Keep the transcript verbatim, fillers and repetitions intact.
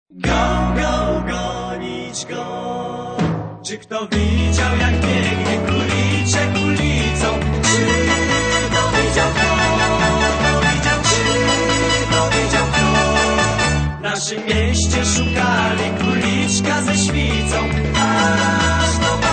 Go, go, gonić go. Czy kto widział, jak biegnie króliczek ulicą? Czy kto widział go? Kto widział, czy kto widział go? W naszym mieście szukali króliczka ze świcą, aż do